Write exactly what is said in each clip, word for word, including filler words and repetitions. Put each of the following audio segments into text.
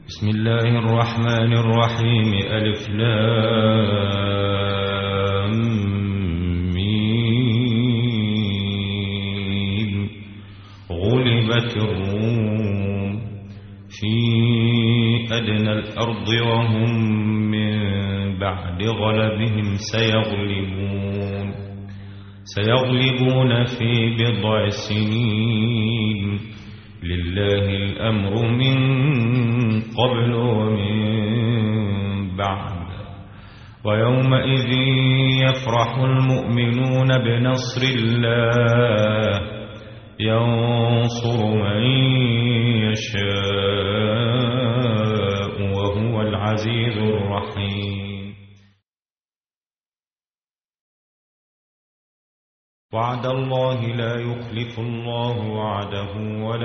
بسم الله الرحمن الرحيم. ألف لام ميم. غلبت الروم في أدنى الأرض وهم من بعد غلبهم سيغلبون سيغلبون في بضع سنين. لله الأمر من قبل ومن بعد. ويومئذ يفرح المؤمنون بنصر الله ينصر من يشاء وهو العزيز الرحيم. وعد الله لا يخلف الله وعده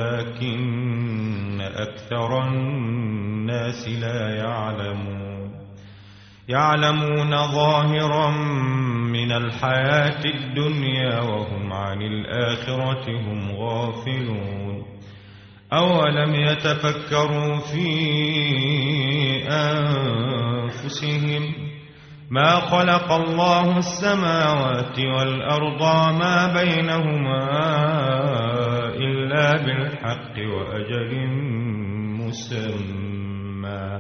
ولكن أكثر الناس لا يعلمون. يعلمون ظاهرا من الحياة الدنيا وهم عن الآخرة هم غافلون. أولم يتفكروا في أنفسهم ما خلق الله السماوات والأرض وما بينهما إلا بالحق وأجل مسمى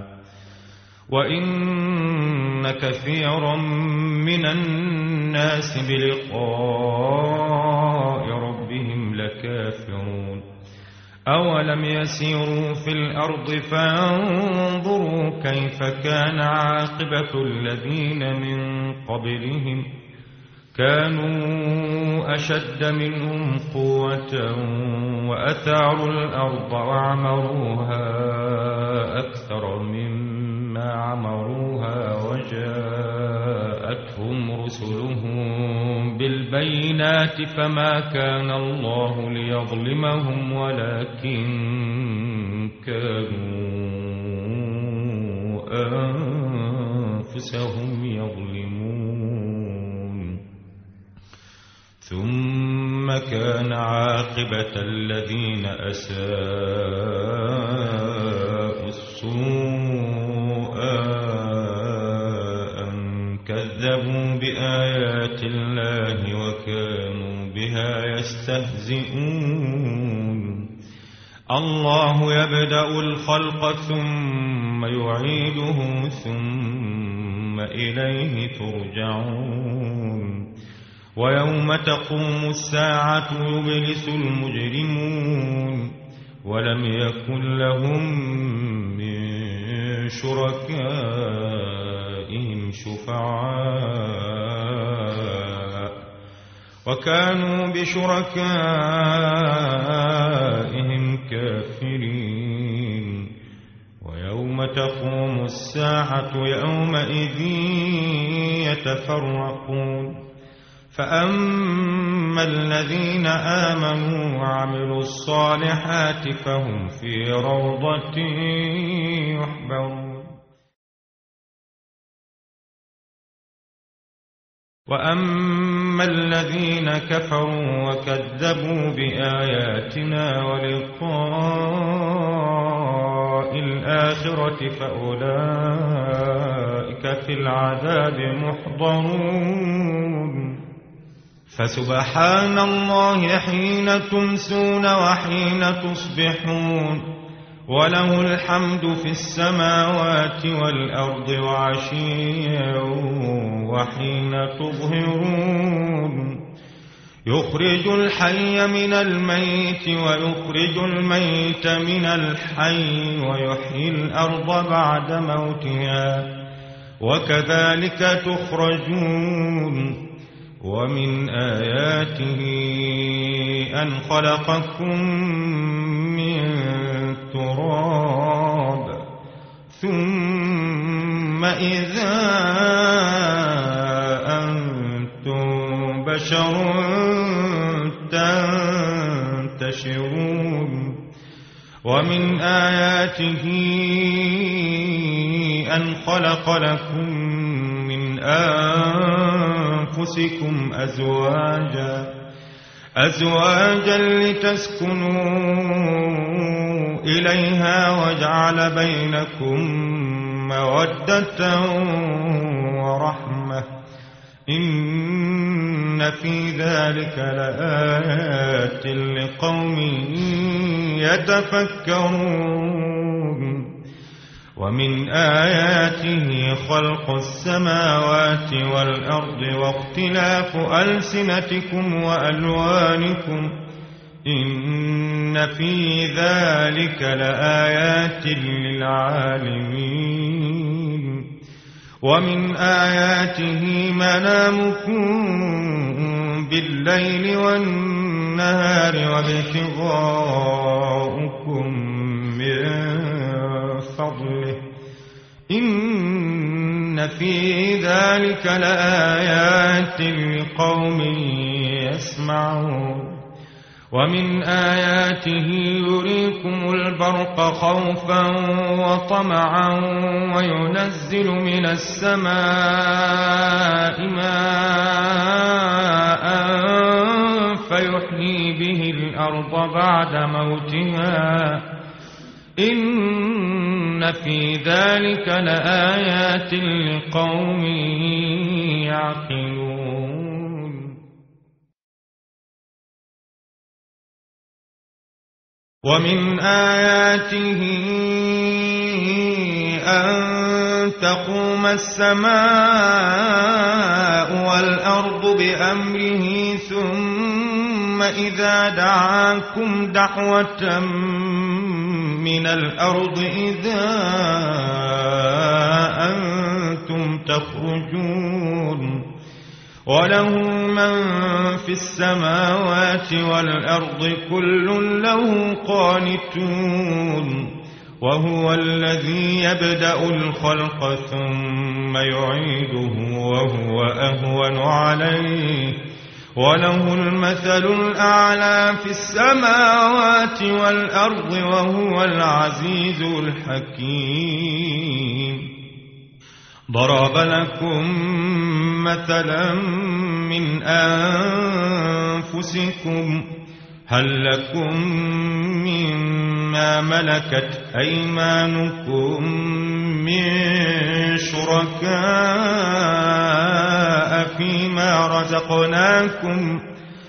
وإن كثيرا من الناس بلقاء ربهم لكافرون. أولم يسيروا في الأرض فانظروا كيف كان عاقبة الذين من قبلهم كانوا أشد منهم قوة وأثاروا الأرض وعمروها أكثر مما عمروها وجاءتهم رسلهم بالبينات فما كان الله ليظلمهم ولكن كانوا أنفسهم يظلمون. ثم كان عاقبة الذين أساءوا السوء أن كذبوا بآيات الله وكانوا بها يستهزئون. الله يبدأ الخلق ثم يعيده ثم إليه ترجعون. ويوم تقوم الساعة يبلس المجرمون ولم يكن لهم من شركائهم شفعاء وكانوا بشركائهم كافرين. ويوم تقوم الساعة يومئذ يتفرقون فأما الذين آمنوا وعملوا الصالحات فهم في روضة يحبرون. وأما الذين كفروا وكذبوا بآياتنا ولقاء الآخرة فأولئك في العذاب محضرون. فسبحان الله حين تمسون وحين تصبحون وله الحمد في السماوات والأرض وعشيا وحين تظهرون. يخرج الحي من الميت ويخرج الميت من الحي ويحيي الأرض بعد موتها وكذلك تخرجون. ومن آياته أن خلقكم من تراب ثم إذا أنتم بشر تنتشرون. ومن آياته أن خلق لكم من أنفسكم أزواجا أزواجا لتسكنوا إليها وجعل بينكم مودة ورحمة إن في ذلك لآيات لقوم يتفكرون ومن آياته خلق السماوات والأرض واختلاف ألسنتكم وألوانكم إن في ذلك لآيات للعالمين ومن آياته منامكم بالليل والنهار وابتغاؤكم من فضله إن في ذلك لآيات لقوم يسمعون ومن آياته يريكم البرق خوفا وطمعا وينزل من السماء ماء فيحيي به الأرض بعد موتها إن في ذلك لآيات لقوم يعقلون ومن آياته أن تقوم السماء والأرض بأمره ثم إذا دعاكم دعوة من الأرض إذا أنتم تخرجون وله من في السماوات والأرض كل له قانتون وهو الذي يبدأ الخلق ثم يعيده وهو أهون عليه وله المثل الأعلى في السماوات والأرض وهو العزيز الحكيم ضرب لكم مثلا من أنفسكم هل لكم مما ملكت أيمانكم من شركاء فيما رزقناكم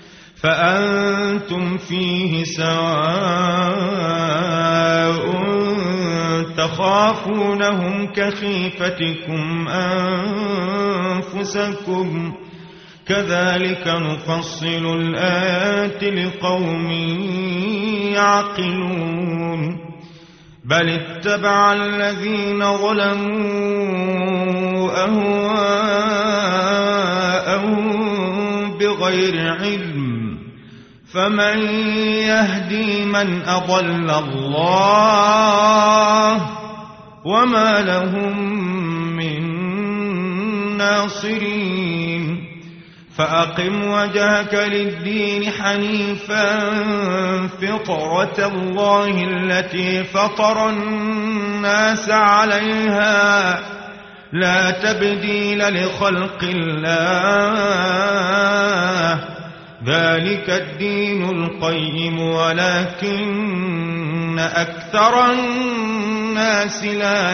فأنتم فيه سواء تخافونهم كخيفتكم أنفسكم كذلك نفصل الآيات لقوم يعقلون بل اتبع الذين ظلموا أهواءهم بغير علم فمن يهدي من أضل الله وما لهم من ناصرين فأقم وجهك للدين حنيفا فطرة الله التي فطر الناس عليها لا تبديل لخلق الله ذلك الدين القيم ولكن أكثر الناس لا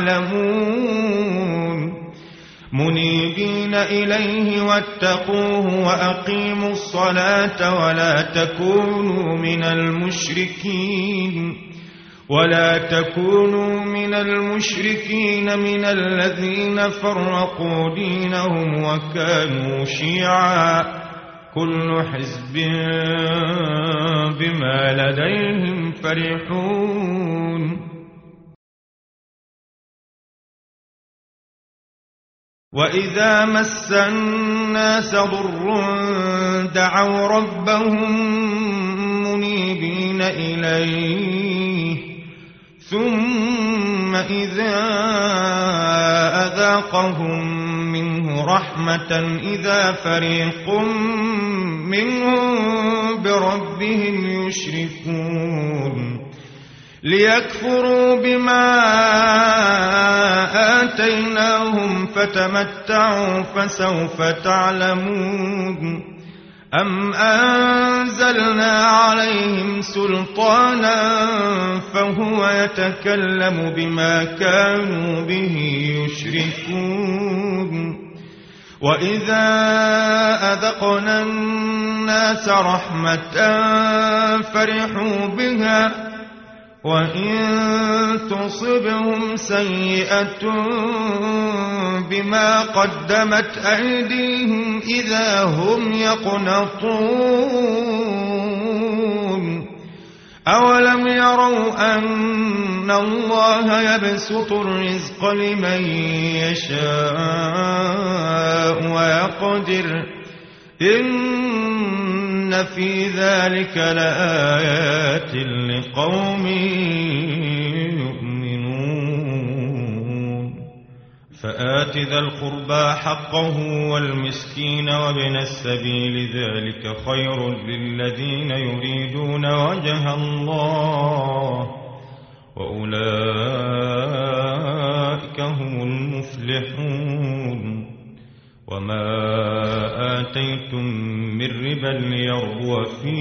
يعلمون منيبين إليه واتقوه وأقيموا الصلاة ولا تكونوا من المشركين ولا تكونوا من المشركين من الذين فرقوا دينهم وكانوا شيعا كل حزب بما لديهم فرحون وإذا مس الناس ضر دعوا ربهم منيبين إليه ثم إذا أذاقهم منه رحمة إذا فريق منهم بربهم يشركون ليكفروا بما آتيناهم فتمتعوا فسوف تعلمون أم أنزلنا عليهم سلطانا فهو يتكلم بما كانوا به يشركون وإذا أذقنا الناس رحمة فرحوا بها وإن تصبهم سيئة بما قدمت أيديهم إذا هم يقنطون أولم يروا أن الله يبسط الرزق لمن يشاء ويقدر إن في ذلك لآيات لقوم يؤمنون فآت ذا القربى حقه والمسكين وابن السبيل ذلك خير للذين يريدون وجه الله وأولئك هم المفلحون وما آتيتم من ربا ليربو في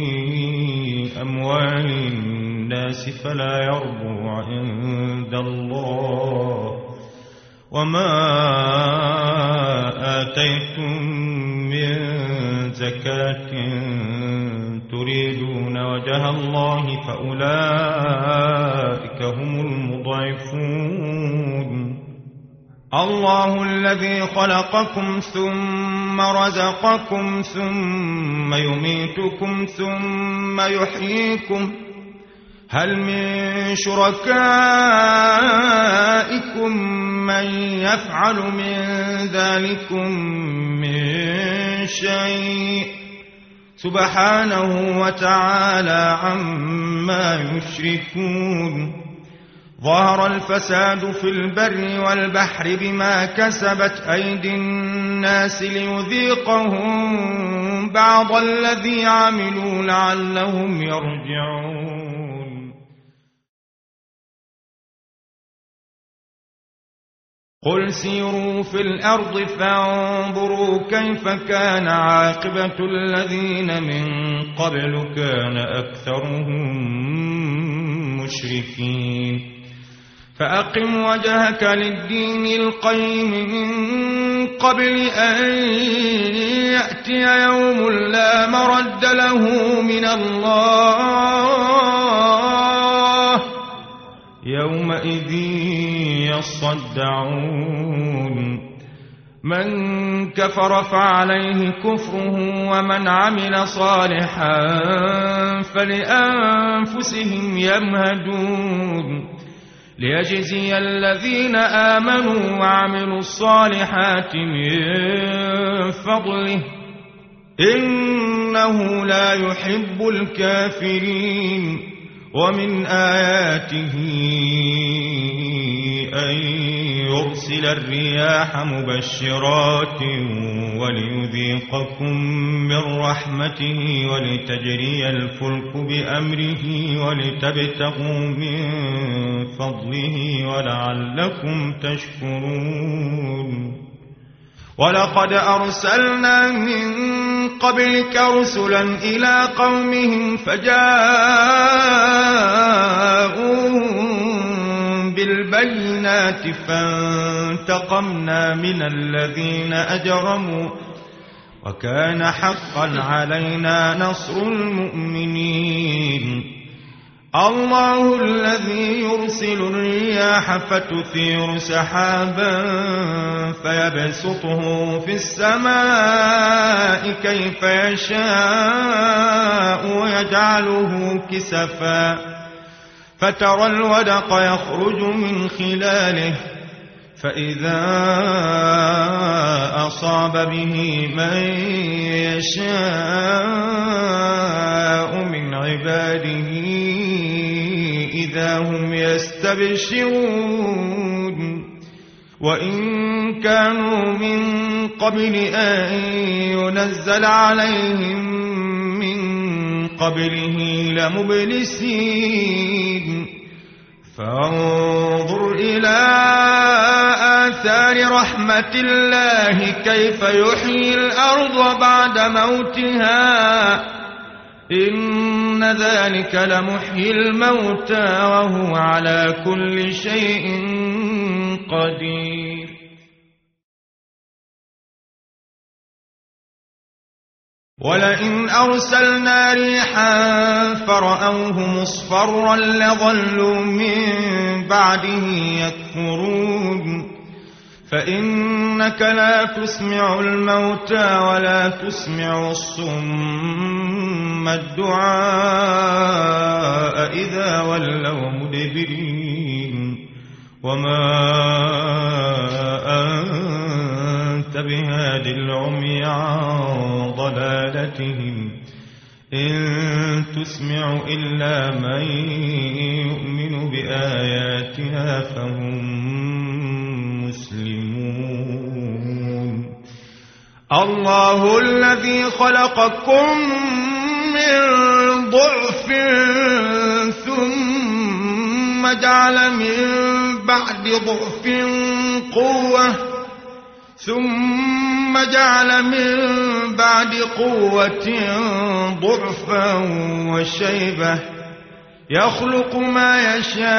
أموال الناس فلا يربو عند الله وما آتيتم من زكاة تريدون وجه الله فأولئك هم المضعفون الله الذي خلقكم ثم رزقكم ثم يميتكم ثم يحييكم هل من شركائكم من يفعل من ذلكم من شيء سبحانه وتعالى عما يشركون ظهر الفساد في البر والبحر بما كسبت أيدي الناس ليذيقهم بعض الذي عملوا لعلهم يرجعون قل سيروا في الأرض فانظروا كيف كان عاقبة الذين من قبل كان أكثرهم مشركين فأقم وجهك للدين القيم من قبل أن يأتي يوم لا مرد له من الله يومئذ يصدعون من كفر فعليه كفره ومن عمل صالحا فلأنفسهم يمهدون ليجزي الذين آمنوا وعملوا الصالحات من فضله إنه لا يحب الكافرين ومن آياته أن يرسل الرياح مبشرات وليذيقكم من رحمته ولتجري الفلك بأمره ولتبتغوا من فضله ولعلكم تشكرون ولقد أرسلنا من قبلك رسلا إلى قومهم فجاءوهم بالبينات فانتقمنا من الذين أجرموا وكان حقا علينا نصر المؤمنين الله الذي يرسل الرياح فتثير سحابا فيبسطه في السماء كيف يشاء ويجعله كسفا فترى الودق يخرج من خلاله فإذا أصاب به من يشاء من عباده إذا هم يستبشرون وإن كانوا من قبل أن ينزل عليهم من قبله لمبلسين فانظر إلى آثار لرحمة الله كيف يحيي الأرض بعد موتها إن ذلك لمحيي الموتى وهو على كل شيء قدير. ولئن أرسلنا ريحا فرأوه مصفرا لظلوا من بعده يكفرون فإنك لا تسمع الموتى ولا تسمع الصم الدعاء إذا ولوا مدبرين وما أنت بهاد العمي عن ضلالتهم إن تسمع إلا من يؤمن بآياتنا فهم مسلمون. الله الذي خلقكم من ضعف ثم جعل من بعد ضعف قوة ثم جعل من بعد قوة ضعفا وشيبة يخلق ما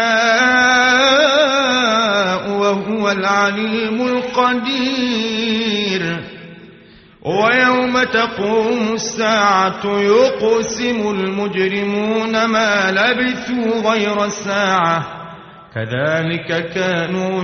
يشاء وهو العليم القدير. ويوم تقوم الساعة يقسم المجرمون ما لبثوا غير ساعة كذلك كانوا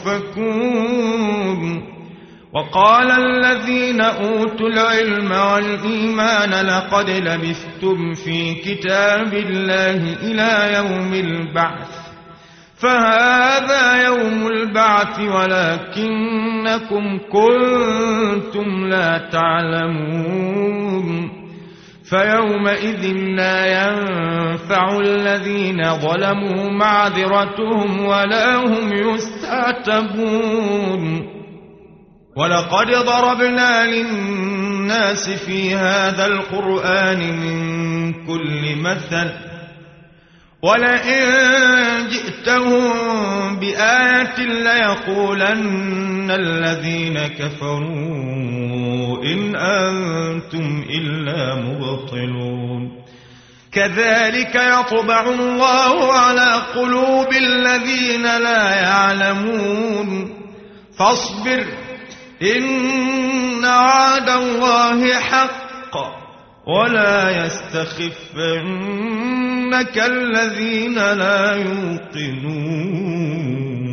يؤفكون. وقال الذين أوتوا العلم والإيمان لقد لبثتم في كتاب الله إلى يوم البعث فهذا يوم البعث ولكنكم كنتم لا تعلمون. فيومئذ لا ينفع الذين ظلموا معذرتهم ولا هم يستعتبون. ولقد ضربنا للناس في هذا القرآن من كل مثل ولئن جئتهم بآية ليقولن الذين كفروا إن أنتم إلا مبطلون. كذلك يطبع الله على قلوب الذين لا يعلمون. فاصبر إن وعد الله حق ولا يستخفنك الذين لا يوقنون.